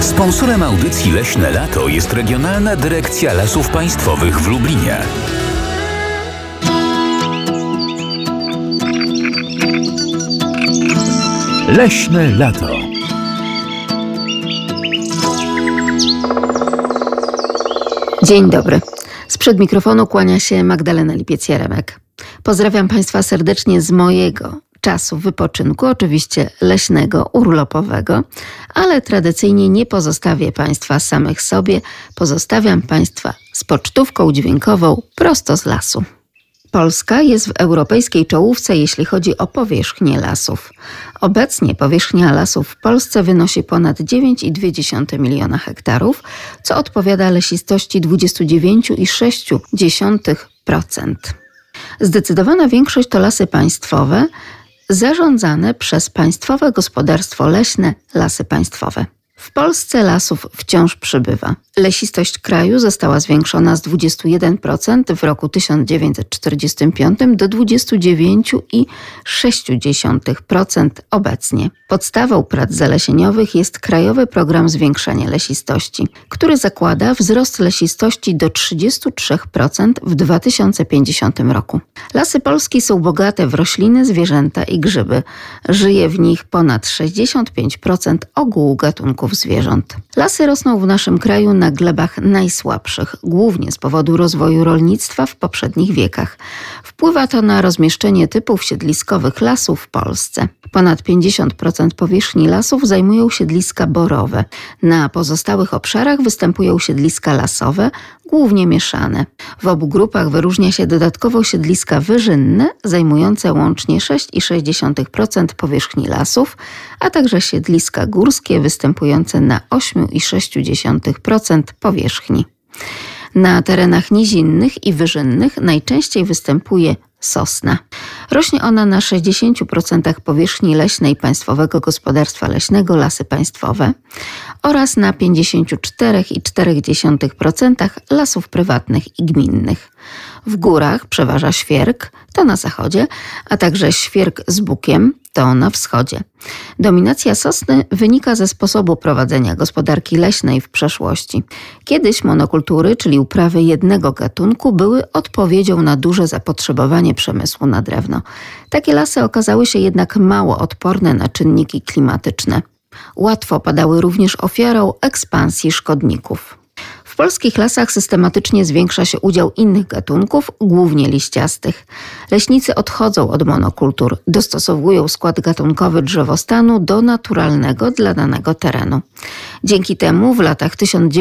Sponsorem audycji Leśne Lato jest Regionalna Dyrekcja Lasów Państwowych w Lublinie. Leśne Lato. Dzień dobry. Sprzed mikrofonu kłania się Magdalena Lipiec-Jaremek. Pozdrawiam Państwa serdecznie z mojego czasu wypoczynku, oczywiście leśnego, urlopowego, ale tradycyjnie nie pozostawię Państwa samych sobie, pozostawiam Państwa z pocztówką dźwiękową prosto z lasu. Polska jest w europejskiej czołówce, jeśli chodzi o powierzchnię lasów. Obecnie powierzchnia lasów w Polsce wynosi ponad 9,2 miliona hektarów, co odpowiada lesistości 29,6%. Zdecydowana większość to lasy państwowe, zarządzane przez Państwowe Gospodarstwo Leśne Lasy Państwowe. W Polsce lasów wciąż przybywa. Lesistość kraju została zwiększona z 21% w roku 1945 do 29,6% obecnie. Podstawą prac zalesieniowych jest Krajowy Program Zwiększania Lesistości, który zakłada wzrost lesistości do 33% w 2050 roku. Lasy Polski są bogate w rośliny, zwierzęta i grzyby. Żyje w nich ponad 65% ogółu gatunków zwierząt. Lasy rosną w naszym kraju na glebach najsłabszych, głównie z powodu rozwoju rolnictwa w poprzednich wiekach. Wpływa to na rozmieszczenie typów siedliskowych lasów w Polsce. Ponad 50% powierzchni lasów zajmują siedliska borowe. Na pozostałych obszarach występują siedliska lasowe, głównie mieszane. W obu grupach wyróżnia się dodatkowo siedliska wyżynne, zajmujące łącznie 6,6% powierzchni lasów, a także siedliska górskie występujące na 8,6% powierzchni. Na terenach nizinnych i wyżynnych najczęściej występuje sosna. Rośnie ona na 60% powierzchni leśnej Państwowego Gospodarstwa Leśnego Lasy Państwowe oraz na 54,4% lasów prywatnych i gminnych. W górach przeważa świerk, to na zachodzie, a także świerk z bukiem, to na wschodzie. Dominacja sosny wynika ze sposobu prowadzenia gospodarki leśnej w przeszłości. Kiedyś monokultury, czyli uprawy jednego gatunku, były odpowiedzią na duże zapotrzebowanie przemysłu na drewno. Takie lasy okazały się jednak mało odporne na czynniki klimatyczne. Łatwo padały również ofiarą ekspansji szkodników. W polskich lasach systematycznie zwiększa się udział innych gatunków, głównie liściastych. Leśnicy odchodzą od monokultur, dostosowują skład gatunkowy drzewostanu do naturalnego dla danego terenu. Dzięki temu w latach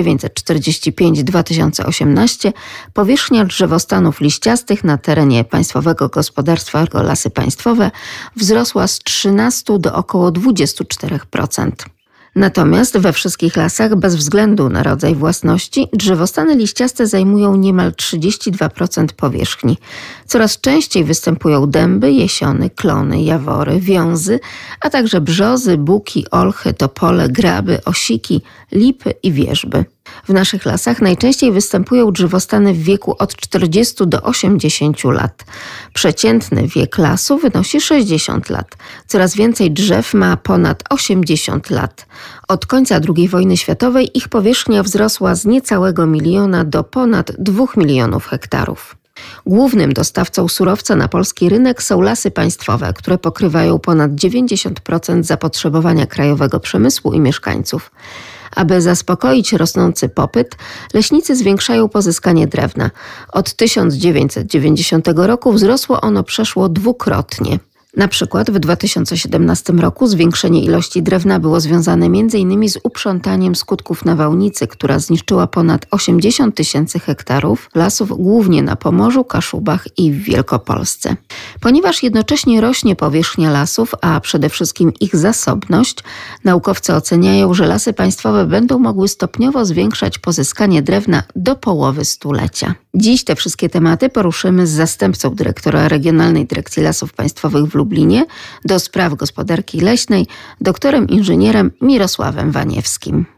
1945-2018 powierzchnia drzewostanów liściastych na terenie Państwowego Gospodarstwa Lasy Państwowe wzrosła z 13 do około 24%. Natomiast we wszystkich lasach, bez względu na rodzaj własności, drzewostany liściaste zajmują niemal 32% powierzchni. Coraz częściej występują dęby, jesiony, klony, jawory, wiązy, a także brzozy, buki, olchy, topole, graby, osiki, lipy i wierzby. W naszych lasach najczęściej występują drzewostany w wieku od 40 do 80 lat. Przeciętny wiek lasu wynosi 60 lat. Coraz więcej drzew ma ponad 80 lat. Od końca II wojny światowej ich powierzchnia wzrosła z niecałego 1 miliona do ponad 2 milionów hektarów. Głównym dostawcą surowca na polski rynek są lasy państwowe, które pokrywają ponad 90% zapotrzebowania krajowego przemysłu i mieszkańców. Aby zaspokoić rosnący popyt, leśnicy zwiększają pozyskanie drewna. Od 1990 roku wzrosło ono przeszło dwukrotnie. Na przykład w 2017 roku zwiększenie ilości drewna było związane m.in. z uprzątaniem skutków nawałnicy, która zniszczyła ponad 80 000 hektarów lasów, głównie na Pomorzu, Kaszubach i w Wielkopolsce. Ponieważ jednocześnie rośnie powierzchnia lasów, a przede wszystkim ich zasobność, naukowcy oceniają, że lasy państwowe będą mogły stopniowo zwiększać pozyskanie drewna do połowy stulecia. Dziś te wszystkie tematy poruszymy z zastępcą dyrektora Regionalnej Dyrekcji Lasów Państwowych w Lublinie do spraw gospodarki leśnej, doktorem inżynierem Mirosławem Waniewskim.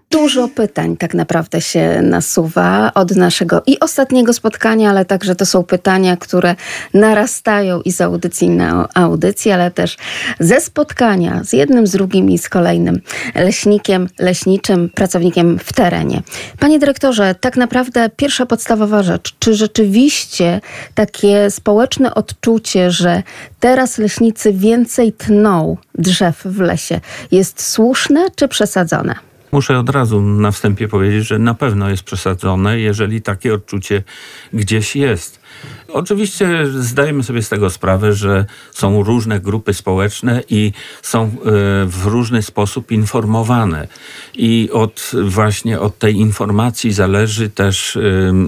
Dużo pytań tak naprawdę się nasuwa od naszego i ostatniego spotkania, ale także to są pytania, które narastają i z audycji na audycję, ale też ze spotkania z jednym, z drugim i z kolejnym leśnikiem, leśniczym, pracownikiem w terenie. Panie dyrektorze, tak naprawdę pierwsza podstawowa rzecz, czy rzeczywiście takie społeczne odczucie, że teraz leśnicy więcej tną drzew w lesie, jest słuszne czy przesadzone? Muszę od razu na wstępie powiedzieć, że na pewno jest przesadzone, jeżeli takie odczucie gdzieś jest. Oczywiście zdajemy sobie z tego sprawę, że są różne grupy społeczne i są w różny sposób informowane. I właśnie od tej informacji zależy też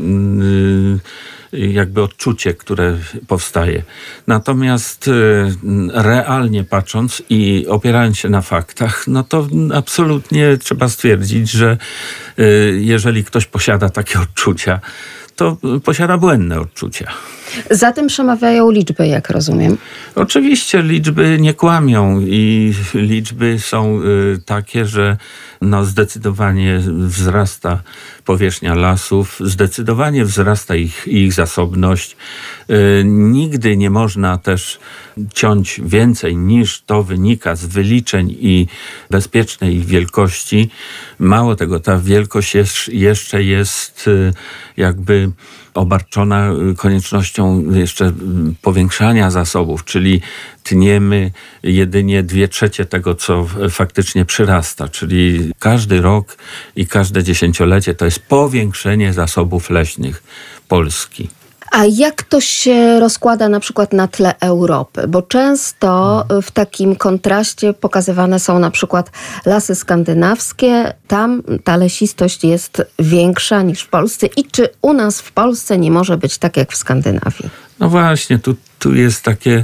jakby odczucie, które powstaje. Natomiast realnie patrząc i opierając się na faktach, no to absolutnie trzeba stwierdzić, że jeżeli ktoś posiada takie odczucia, to posiada błędne odczucia. Za tym przemawiają liczby, jak rozumiem. Oczywiście liczby nie kłamią i liczby są takie, że zdecydowanie wzrasta powierzchnia lasów, zdecydowanie wzrasta ich zasobność. Nigdy nie można też ciąć więcej niż to wynika z wyliczeń i bezpiecznej ich wielkości. Mało tego, ta wielkość jeszcze jest jakby obarczona koniecznością jeszcze powiększania zasobów, czyli tniemy jedynie 2/3 tego, co faktycznie przyrasta, czyli każdy rok i każde dziesięciolecie to jest powiększenie zasobów leśnych Polski. A jak to się rozkłada na przykład na tle Europy? Bo często w takim kontraście pokazywane są na przykład lasy skandynawskie. Tam ta lesistość jest większa niż w Polsce. I czy u nas w Polsce nie może być tak jak w Skandynawii? No właśnie, tu jest takie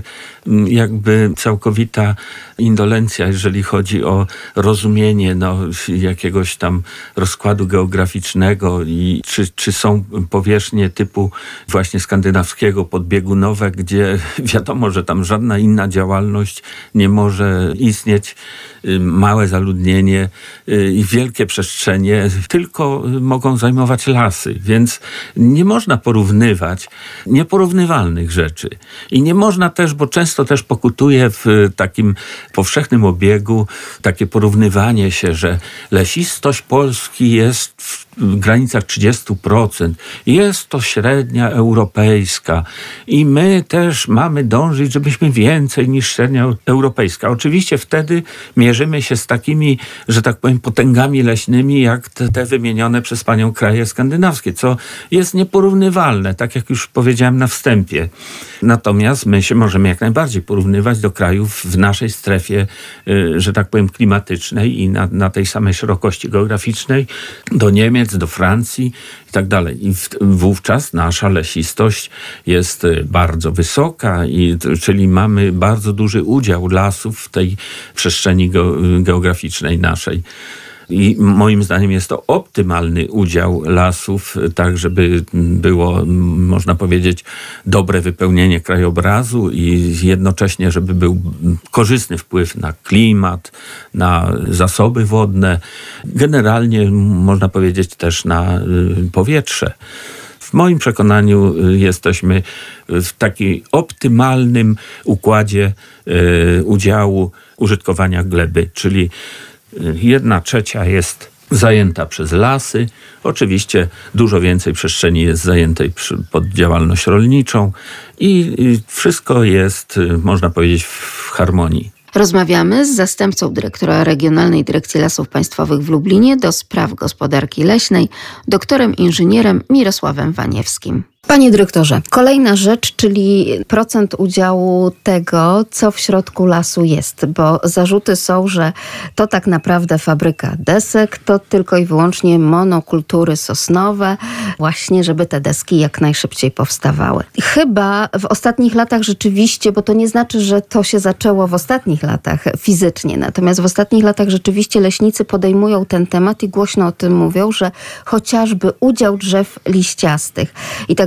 jakby całkowita indolencja, jeżeli chodzi o rozumienie jakiegoś tam rozkładu geograficznego i czy są powierzchnie typu właśnie skandynawskiego, podbiegunowe, gdzie wiadomo, że tam żadna inna działalność nie może istnieć, małe zaludnienie i wielkie przestrzenie tylko mogą zajmować lasy, więc nie można porównywać nieporównywalnych rzeczy. I nie można też, bo często też pokutuje w takim powszechnym obiegu takie porównywanie się, że lesistość Polski jest w granicach 30%. Jest to średnia europejska i my też mamy dążyć, żebyśmy więcej niż średnia europejska. Oczywiście wtedy mierzymy się z takimi, że tak powiem, potęgami leśnymi, jak te wymienione przez panią kraje skandynawskie, co jest nieporównywalne, tak jak już powiedziałem na wstępie. Natomiast my się możemy jak najbardziej porównywać do krajów w naszej strefie, że tak powiem, klimatycznej i na tej samej szerokości geograficznej, do Niemiec, do Francji i tak dalej. I wówczas nasza lesistość jest bardzo wysoka, czyli mamy bardzo duży udział lasów w tej przestrzeni geograficznej naszej. I moim zdaniem jest to optymalny udział lasów, tak żeby było, można powiedzieć, dobre wypełnienie krajobrazu i jednocześnie, żeby był korzystny wpływ na klimat, na zasoby wodne, generalnie można powiedzieć też na powietrze. W moim przekonaniu jesteśmy w takim optymalnym układzie udziału użytkowania gleby, czyli 1/3 jest zajęta przez lasy. Oczywiście dużo więcej przestrzeni jest zajętej pod działalność rolniczą i wszystko jest, można powiedzieć, w harmonii. Rozmawiamy z zastępcą dyrektora Regionalnej Dyrekcji Lasów Państwowych w Lublinie do spraw gospodarki leśnej, doktorem inżynierem Mirosławem Waniewskim. Panie dyrektorze, kolejna rzecz, czyli procent udziału tego, co w środku lasu jest, bo zarzuty są, że to tak naprawdę fabryka desek, to tylko i wyłącznie monokultury sosnowe, właśnie żeby te deski jak najszybciej powstawały. Chyba w ostatnich latach rzeczywiście, bo to nie znaczy, że to się zaczęło w ostatnich latach fizycznie, natomiast w ostatnich latach rzeczywiście leśnicy podejmują ten temat i głośno o tym mówią, że chociażby udział drzew liściastych i tak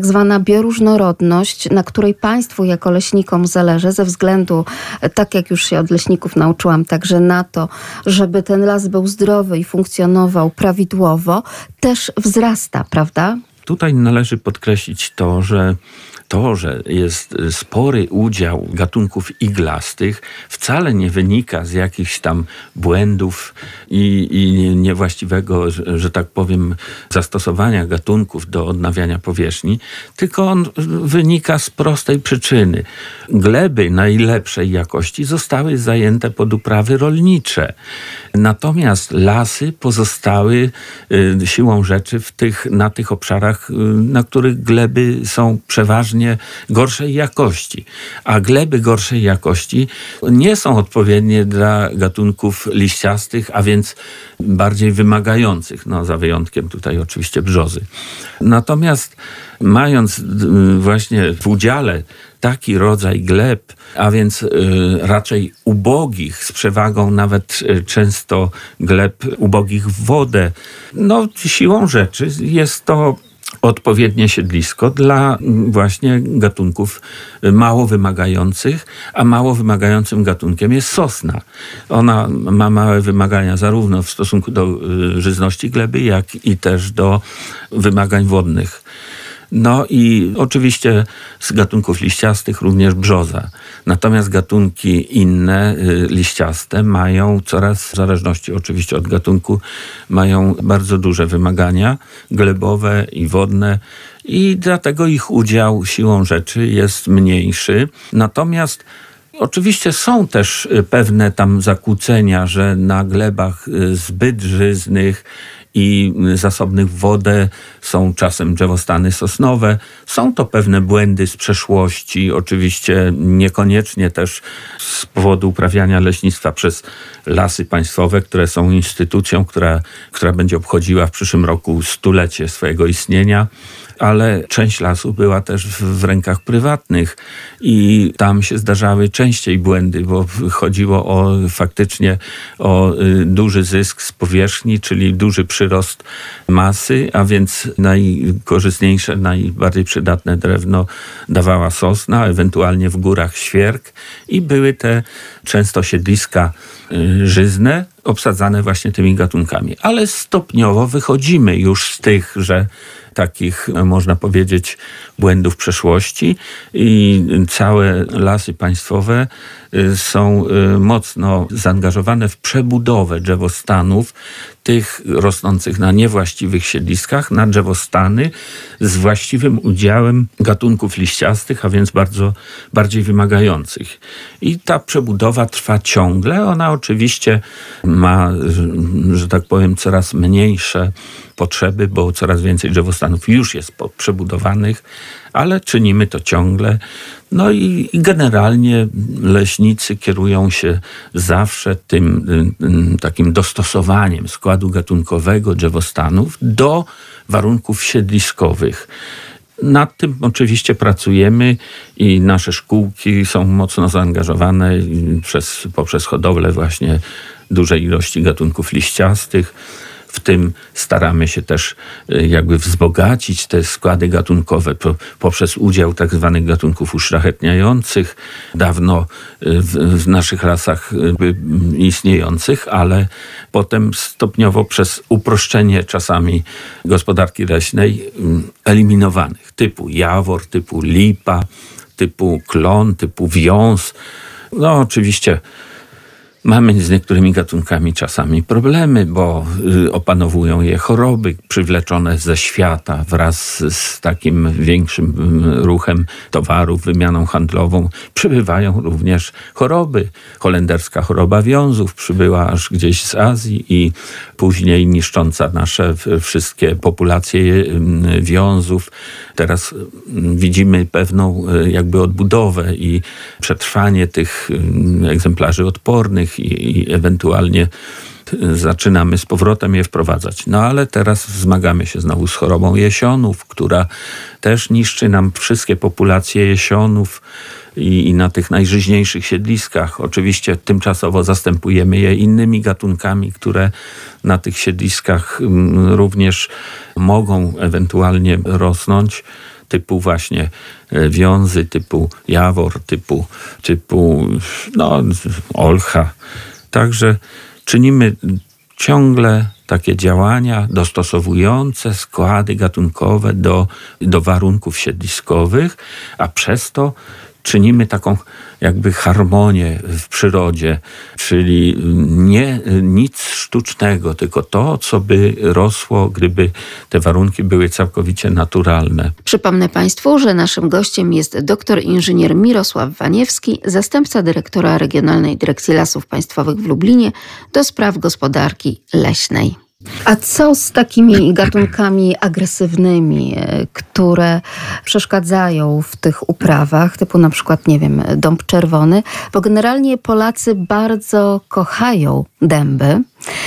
tak zwana bioróżnorodność, na której państwu jako leśnikom zależy ze względu, tak jak już się od leśników nauczyłam, także na to, żeby ten las był zdrowy i funkcjonował prawidłowo, też wzrasta, prawda? Tutaj należy podkreślić to, że jest spory udział gatunków iglastych, wcale nie wynika z jakichś tam błędów i niewłaściwego, że tak powiem, zastosowania gatunków do odnawiania powierzchni, tylko on wynika z prostej przyczyny. Gleby najlepszej jakości zostały zajęte pod uprawy rolnicze. Natomiast lasy pozostały siłą rzeczy na tych obszarach, na których gleby są przeważnie gorszej jakości. A gleby gorszej jakości nie są odpowiednie dla gatunków liściastych, a więc bardziej wymagających, za wyjątkiem tutaj oczywiście brzozy. Natomiast mając właśnie w udziale taki rodzaj gleb, a więc raczej ubogich, z przewagą nawet często gleb ubogich w wodę, siłą rzeczy jest to odpowiednie siedlisko dla właśnie gatunków mało wymagających, a mało wymagającym gatunkiem jest sosna. Ona ma małe wymagania zarówno w stosunku do żyzności gleby, jak i też do wymagań wodnych. I oczywiście z gatunków liściastych również brzoza. Natomiast gatunki inne, liściaste, mają coraz, w zależności oczywiście od gatunku, mają bardzo duże wymagania glebowe i wodne i dlatego ich udział siłą rzeczy jest mniejszy. Natomiast oczywiście są też pewne tam zakłócenia, że na glebach zbyt żyznych i zasobnych w wodę są czasem drzewostany sosnowe. Są to pewne błędy z przeszłości, oczywiście niekoniecznie też z powodu uprawiania leśnictwa przez Lasy Państwowe, które są instytucją, która będzie obchodziła w przyszłym roku 100-lecie swojego istnienia. Ale część lasów była też w rękach prywatnych i tam się zdarzały częściej błędy, bo chodziło faktycznie o duży zysk z powierzchni, czyli duży przyrost masy, a więc najkorzystniejsze, najbardziej przydatne drewno dawała sosna, ewentualnie w górach świerk i były te często siedliska żyzne, obsadzane właśnie tymi gatunkami. Ale stopniowo wychodzimy już z tych, że takich, można powiedzieć, błędów przeszłości i całe Lasy Państwowe są mocno zaangażowane w przebudowę drzewostanów, tych rosnących na niewłaściwych siedliskach, na drzewostany z właściwym udziałem gatunków liściastych, a więc bardziej wymagających. I ta przebudowa trwa ciągle. Ona oczywiście ma, że tak powiem, coraz mniejsze potrzeby, bo coraz więcej drzewostanów już jest przebudowanych, ale czynimy to ciągle. I generalnie leśnicy kierują się zawsze tym takim dostosowaniem składu gatunkowego drzewostanów do warunków siedliskowych. Nad tym oczywiście pracujemy i nasze szkółki są mocno zaangażowane poprzez hodowlę właśnie dużej ilości gatunków liściastych. W tym staramy się też jakby wzbogacić te składy gatunkowe poprzez udział tak zwanych gatunków uszlachetniających, dawno w naszych lasach istniejących, ale potem stopniowo przez uproszczenie czasami gospodarki leśnej eliminowanych, typu jawor, typu lipa, typu klon, typu wiąz. Oczywiście mamy z niektórymi gatunkami czasami problemy, bo opanowują je choroby przywleczone ze świata wraz z takim większym ruchem towarów, wymianą handlową. Przybywają również choroby. Holenderska choroba wiązów przybyła aż gdzieś z Azji i później niszcząca nasze wszystkie populacje wiązów. Teraz widzimy pewną jakby odbudowę i przetrwanie tych egzemplarzy odpornych i ewentualnie zaczynamy z powrotem je wprowadzać. Ale teraz zmagamy się znowu z chorobą jesionów, która też niszczy nam wszystkie populacje jesionów i na tych najżyźniejszych siedliskach. Oczywiście tymczasowo zastępujemy je innymi gatunkami, które na tych siedliskach również mogą ewentualnie rosnąć. typu właśnie wiązy, typu jawor, typu olcha. Także czynimy ciągle takie działania dostosowujące składy gatunkowe do warunków siedliskowych, a przez to czynimy taką jakby harmonię w przyrodzie, czyli nie nic sztucznego, tylko to, co by rosło, gdyby te warunki były całkowicie naturalne. Przypomnę Państwu, że naszym gościem jest doktor inżynier Mirosław Waniewski, zastępca dyrektora Regionalnej Dyrekcji Lasów Państwowych w Lublinie do spraw gospodarki leśnej. A co z takimi gatunkami agresywnymi, które przeszkadzają w tych uprawach, typu na przykład, nie wiem, dąb czerwony? Bo generalnie Polacy bardzo kochają dęby.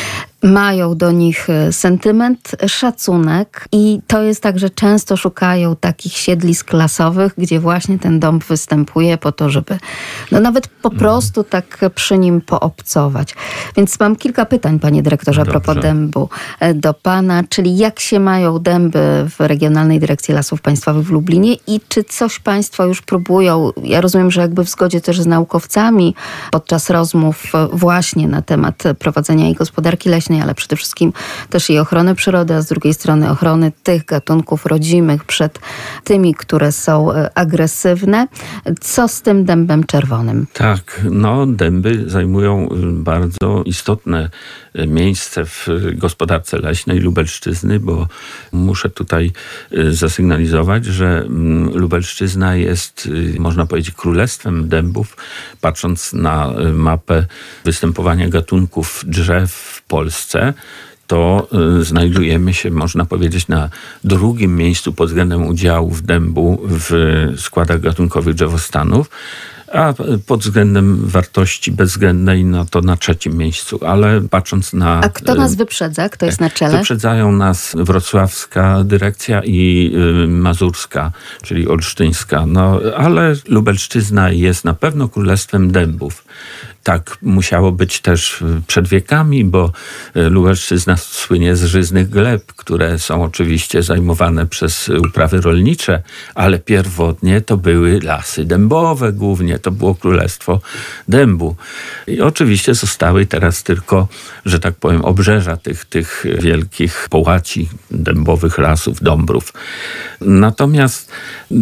Mają do nich sentyment, szacunek i to jest tak, że często szukają takich siedlisk lasowych, gdzie właśnie ten dąb występuje po to, żeby nawet po prostu tak przy nim poobcować. Więc mam kilka pytań, panie dyrektorze, a propos dębu do pana, czyli jak się mają dęby w Regionalnej Dyrekcji Lasów Państwowych w Lublinie i czy coś państwo już próbują, ja rozumiem, że jakby w zgodzie też z naukowcami podczas rozmów właśnie na temat prowadzenia i gospodarki leśnej, ale przede wszystkim też i ochrony przyrody, a z drugiej strony ochrony tych gatunków rodzimych przed tymi, które są agresywne. Co z tym dębem czerwonym? Tak, dęby zajmują bardzo istotne miejsce w gospodarce leśnej Lubelszczyzny, bo muszę tutaj zasygnalizować, że Lubelszczyzna jest, można powiedzieć, królestwem dębów. Patrząc na mapę występowania gatunków drzew w Polsce, to znajdujemy się, można powiedzieć, na drugim miejscu pod względem udziałów dębu w składach gatunkowych drzewostanów, a pod względem wartości bezwzględnej, to na trzecim miejscu. Ale patrząc na... A kto nas wyprzedza? Kto jest na czele? Wyprzedzają nas wrocławska dyrekcja i mazurska, czyli olsztyńska. Ale Lubelszczyzna jest na pewno królestwem dębów. Tak musiało być też przed wiekami, bo Lubelszczyzna słynie z żyznych gleb, które są oczywiście zajmowane przez uprawy rolnicze, ale pierwotnie to były lasy dębowe głównie, to było królestwo dębu. I oczywiście zostały teraz tylko, że tak powiem, obrzeża tych wielkich połaci dębowych lasów, dąbrów. Natomiast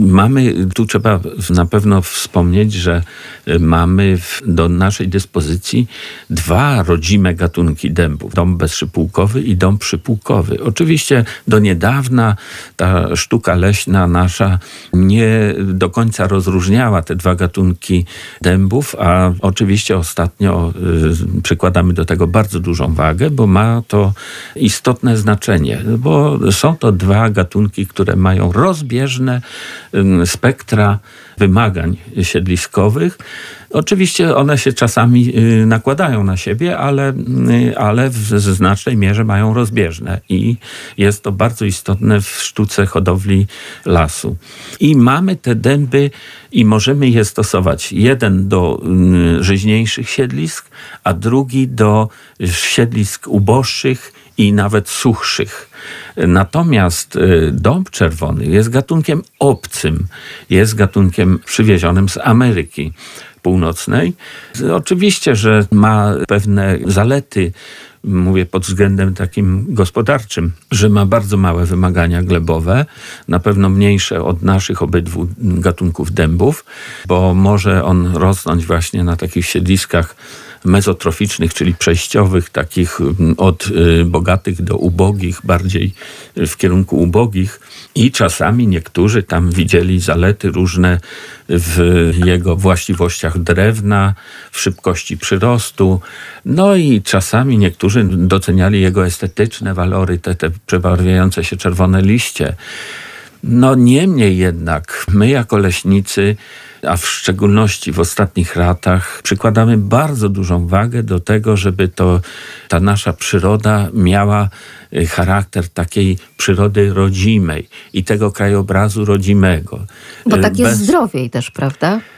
tu trzeba na pewno wspomnieć, że mamy do naszej dyspozycji dwa rodzime gatunki dębów. Dąb bezszypułkowy i dąb przypułkowy. Oczywiście do niedawna ta sztuka leśna nasza nie do końca rozróżniała te dwa gatunki dębów, a oczywiście ostatnio przykładamy do tego bardzo dużą wagę, bo ma to istotne znaczenie, bo są to dwa gatunki, które mają rozbieżne spektra wymagań siedliskowych. Oczywiście one się czasami nakładają na siebie, ale w znacznej mierze mają rozbieżne i jest to bardzo istotne w sztuce hodowli lasu. I mamy te dęby i możemy je stosować. Jeden do żyźniejszych siedlisk, a drugi do siedlisk uboższych i nawet suchszych. Natomiast dąb czerwony jest gatunkiem obcym, jest gatunkiem przywiezionym z Ameryki Północnej. Oczywiście, że ma pewne zalety, mówię pod względem takim gospodarczym, że ma bardzo małe wymagania glebowe, na pewno mniejsze od naszych obydwu gatunków dębów, bo może on rosnąć właśnie na takich siedliskach mezotroficznych, czyli przejściowych, takich od bogatych do ubogich, bardziej w kierunku ubogich. I czasami niektórzy tam widzieli zalety różne w jego właściwościach drewna, w szybkości przyrostu. I czasami niektórzy doceniali jego estetyczne walory, te przebarwiające się czerwone liście. Niemniej jednak my jako leśnicy, a w szczególności w ostatnich latach, przykładamy bardzo dużą wagę do tego, żeby ta nasza przyroda miała charakter takiej przyrody rodzimej i tego krajobrazu rodzimego. Bo tak jest zdrowiej też, prawda?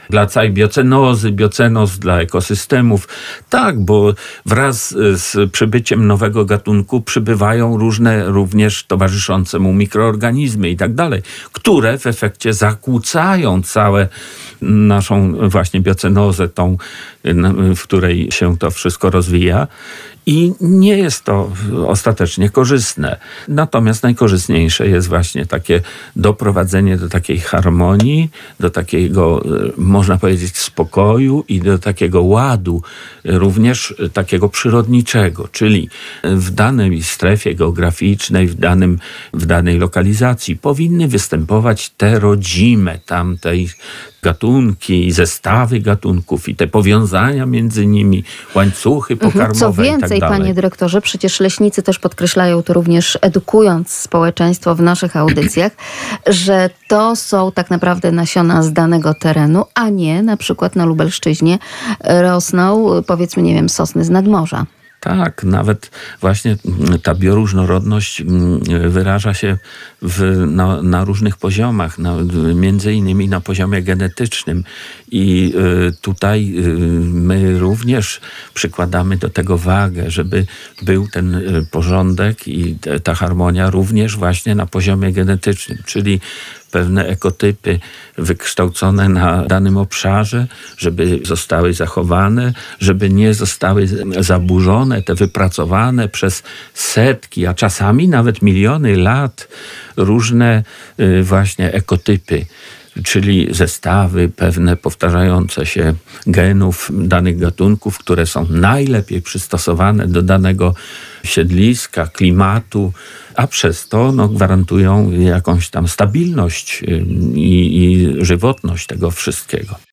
dla całej biocenoz dla ekosystemów. Tak, bo wraz z przybyciem nowego gatunku przybywają różne również towarzyszące mu mikroorganizmy i tak dalej, które w efekcie zakłócają całe naszą właśnie biocenozę, tą, w której się to wszystko rozwija. I nie jest to ostatecznie korzystne. Natomiast najkorzystniejsze jest właśnie takie doprowadzenie do takiej harmonii, do takiego, można powiedzieć, spokoju i do takiego ładu, również takiego przyrodniczego, czyli w danej strefie geograficznej, w danej lokalizacji powinny występować te rodzime tamtej gatunki, zestawy gatunków i te powiązania między nimi, łańcuchy pokarmowe. Co więcej, i tak dalej. panie dyrektorze, przecież leśnicy też podkreślają to również, edukując społeczeństwo w naszych audycjach, że to są tak naprawdę nasiona z danego terenu, a nie na przykład na Lubelszczyźnie rosną, powiedzmy, nie wiem, sosny z nadmorza. Tak, nawet właśnie ta bioróżnorodność wyraża się na różnych poziomach, między innymi na poziomie genetycznym. I tutaj my również przykładamy do tego wagę, żeby był ten porządek i ta harmonia również właśnie na poziomie genetycznym, czyli pewne ekotypy wykształcone na danym obszarze, żeby zostały zachowane, żeby nie zostały zaburzone, te wypracowane przez setki, a czasami nawet miliony lat różne właśnie ekotypy, czyli zestawy pewne powtarzające się genów danych gatunków, które są najlepiej przystosowane do danego siedliska, klimatu, a przez to gwarantują jakąś tam stabilność i żywotność tego wszystkiego.